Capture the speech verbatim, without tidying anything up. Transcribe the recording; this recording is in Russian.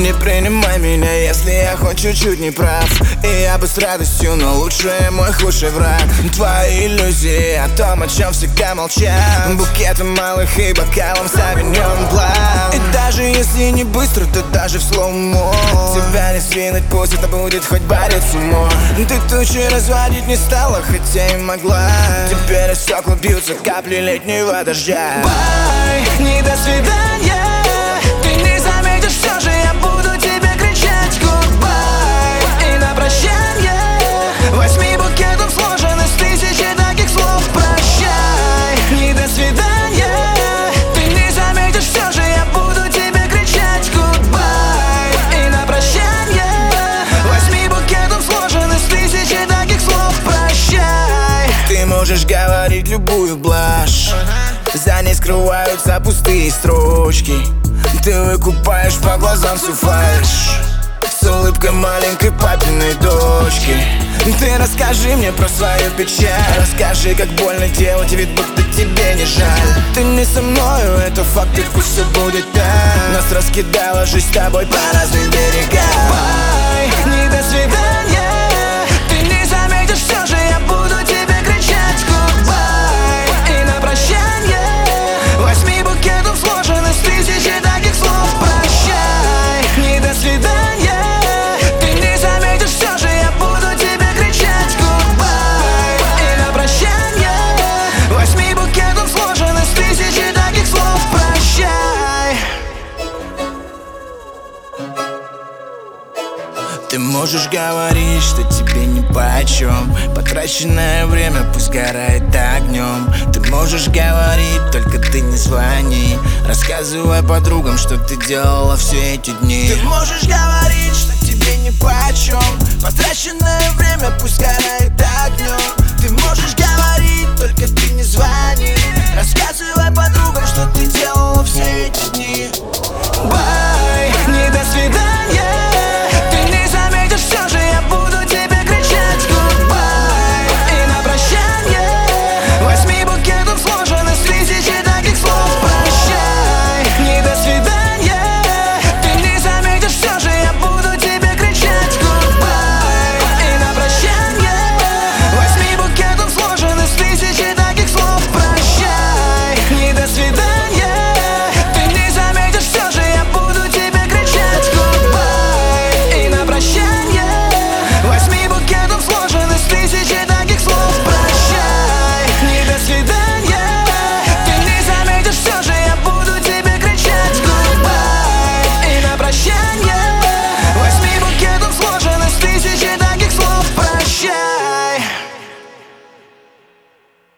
Не принимай меня, если я хоть чуть-чуть не прав. И я бы с радостью, но лучший мой худший враг. Твои иллюзии о том, о чем всегда молчат, букетом малых и бокалом Sauvignon Blanc. И даже если не быстро, то даже в слоумо тебя не сдвинуть, пусть это будет хоть барит сумо. Ты тучи разводить не стала, хотя и могла. Теперь из стекла бьются капли летнего дождя. Бай, не до свидания. Ты не заметишь, все же я буду тебе кричать goodbye. И на прощание возьми букетов, сложен из тысячи таких слов. Прощай, не до свидания. Ты не заметишь, все же я буду тебе кричать goodbye. И на прощание возьми букетов, сложен из тысячи таких слов. Прощай. Ты можешь говорить любую блажь, за ней скрываются пустые строчки. Ты выкупаешь по глазам всю фальшь с улыбкой маленькой папиной дочки. Ты расскажи мне про свою печаль, расскажи, как больно делать вид, будто тебе не жаль. Ты не со мною, это факт, и пусть все будет так. Нас раскидала жизнь с тобой по разным берегам. Бай, не до свидания. Ты не заметишь, все же я буду тебе кричать goodbye. И на прощание возьми букетов, сложен из тысячи таких слов. Прощай, не до свидания. Ты не заметишь, все же я буду тебе кричать goodbye. И на прощание возьми букетов, сложен из тысячи таких слов. Прощай. Ты можешь говорить, что тебе нипочем потраченное время пусть горает огнем. Ты можешь говорить, только ты не звони, рассказывай подругам, что ты делала все эти дни. Ты можешь говорить, что тебе